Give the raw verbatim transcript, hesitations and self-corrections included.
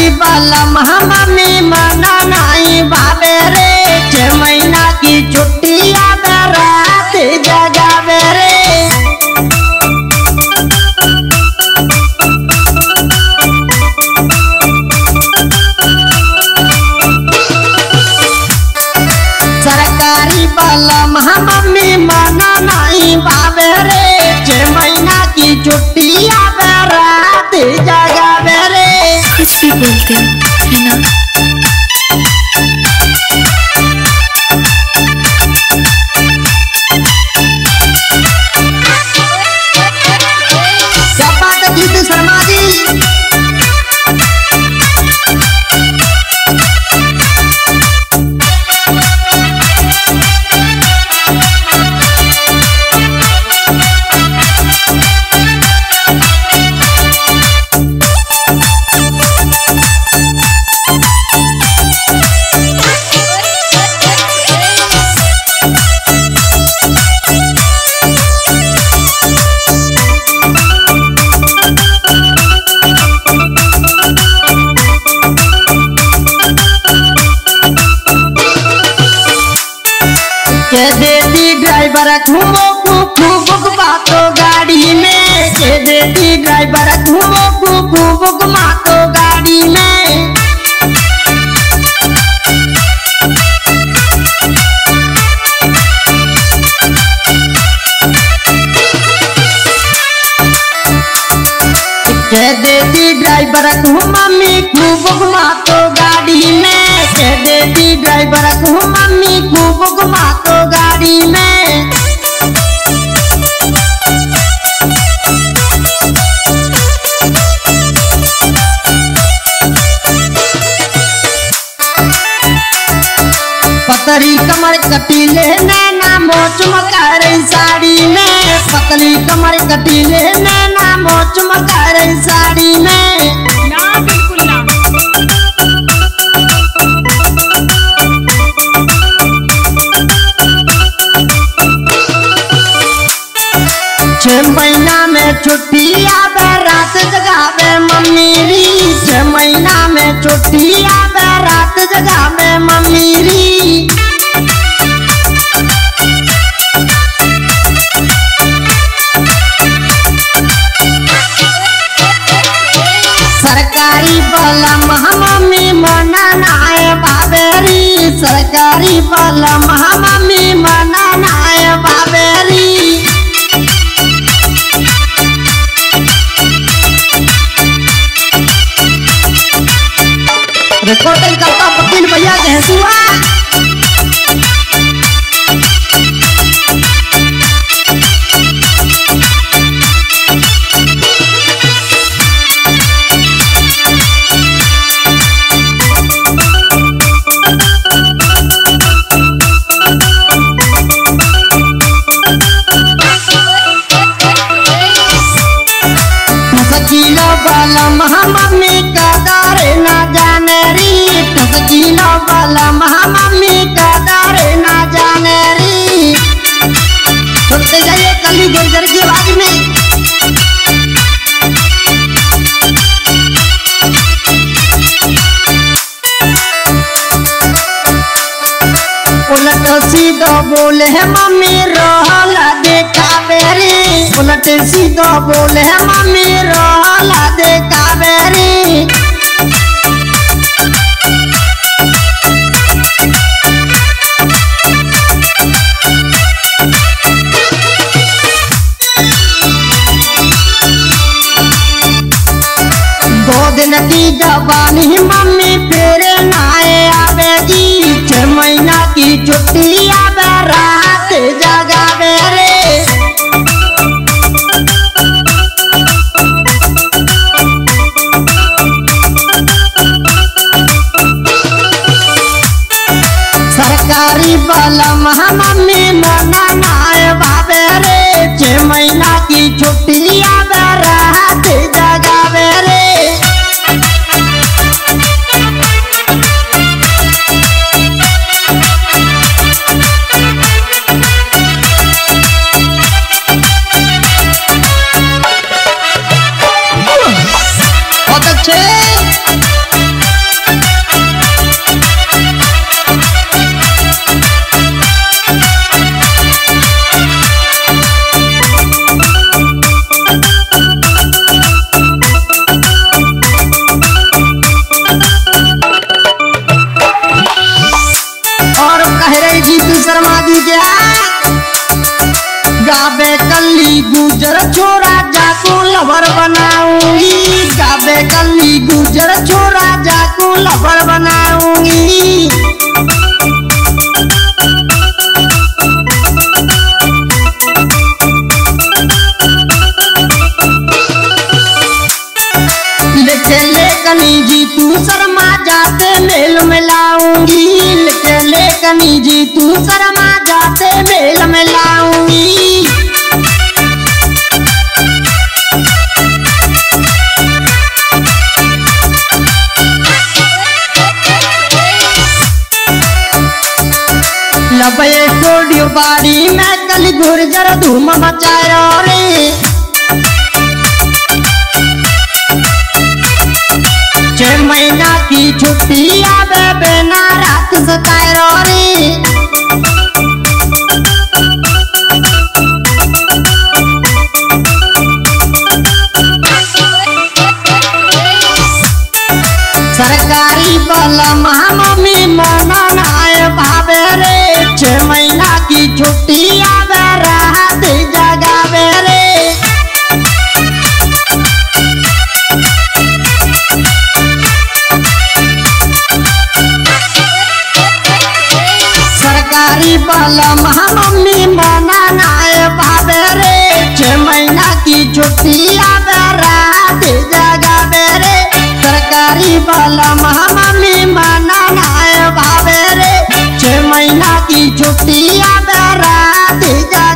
वाला मम्मी मना नहीं भावे रे, छह महीना की छुट्टी आवे रात जगावे रे। सरकारी वाला मम्मी मना नहीं भावे रे, छह महीना की छुट्टी आवे रात जगावे रे। कुछ भी बोलते हो है ना। क्या बात है जीतू शर्मा जी। के देती ड्राइवर घूमो खूब बातो गाड़ी में, के देती ड्राइवर घूमो खूब बातो गाड़ी में। के देती ड्राइवर मम्मी खूब घुमातो गाड़ी में, के देती ड्राइवर मम्मी खूब घुमातो गाड़ी में। पतली कमर कटीले नैना मोच मकार साड़ी में, पतली कमर कटीले नैना मोच मकार साड़ी में। ना बिल्कुल ना। छह महीना में छुट्टी आवे रात जगावे मम्मी री, छह महीना में छुट्टी आवे रात जगावे मम्मी री। सरकारी वाला मम्मी मना नाय बाबेरी, सरकारी वाला मम्मी मना नाय बाबेरी। रिकॉर्डिंग करता वकील भैया जहसुआ। ठसकीलो वाला मम्मी का दारे ना जाने री, ठसकीलो वाला मम्मी का दारे ना जाने री। सुनते जाइए कली गुर्जर की आवाज में। उलट सीधो बोले मम्मी रोहला देखावे रे, उलट सीधो बोले मम्मी रोहला देखावे रे। दो दिन की जवानी मम्मी फिर नाए आवेगी, छह महीना की छुट्टी आवे रात जगावे रे। सरकारी वाला मम्मी मना नाय भावे रे, छह महीना की छुट्टी आवे रात जगावे रे। बहुत अच्छे। लवर बनाऊंगी, गावे गली गुजर छोरा जाकू लवर बनाऊंगी। लिखे लेखनी जी तू शर्मा जाते मेल में लाऊंगी, लिखे लेखनी जी तू शर्मा जाते मेल में लाऊंगी। लबे स्टूडियो बाड़ी में कल गुर्जर धूम मचाया रे, छह महीना की छुट्टी आवे बिना रात सताए रे। सरकारी वाला महाममी मना नाय भावे रे, छह महीना की छुट्टी आवे रात जगावे रे। सरकारी वाला महाममी मना नाय भावे रे, छह महीना की छुट्टी आवे रात जगावे रे। सरकारी वाला महाममी मना नाय भावे रे, छह महीना की छुट्टी आवे रात